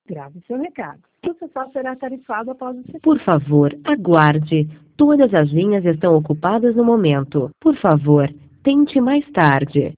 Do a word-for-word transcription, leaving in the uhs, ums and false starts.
Grave seu recado. O total será tarifado após o serviço. Por favor, aguarde. Todas as linhas estão ocupadas no momento. Por favor, tente mais tarde.